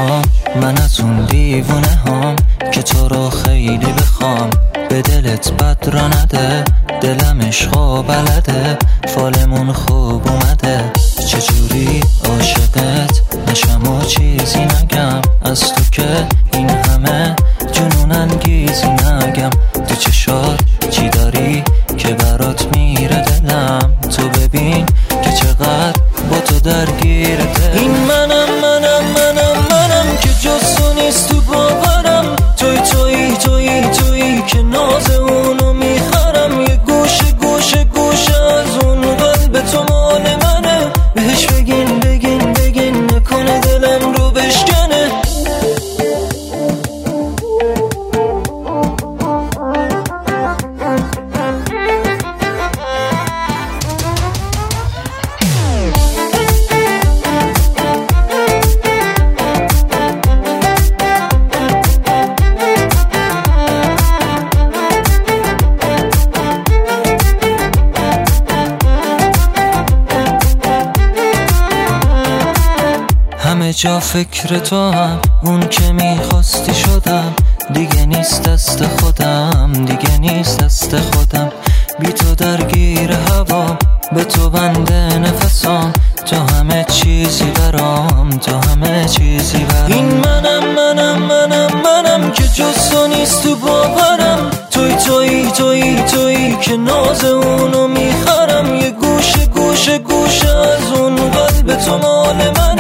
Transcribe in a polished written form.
شام من از اون دیوونه هام که تو رو خیلی بخوام، به دلت بد را نده، دلم عشقا بلده، فالمون خوب اومده، چجوری عاشقت نشم و چیزی نگم، از تو که این همه جنون انگیزی نگم، تو چشات چی داری که برات میره دلم، تو ببین که چقدر با تو درگیر دل. این منم که جز تو نیست تو باورم، تویی که ناز اونو میخرم، یه گوشه از اون قلب تو مال منه، بهش بگین نکنه دلم رو بشکنه. همه جا فکر تو هم، اون که میخواستی شدم، دیگه نیست دست خودم، بی تو درگیر هوا، به تو بنده نفسام، تو همه چیزی برام. این منم که جز تو نیست تو باورم، تویی که ناز اونو میخرم، یه گوشه از اون قلب تو مال من،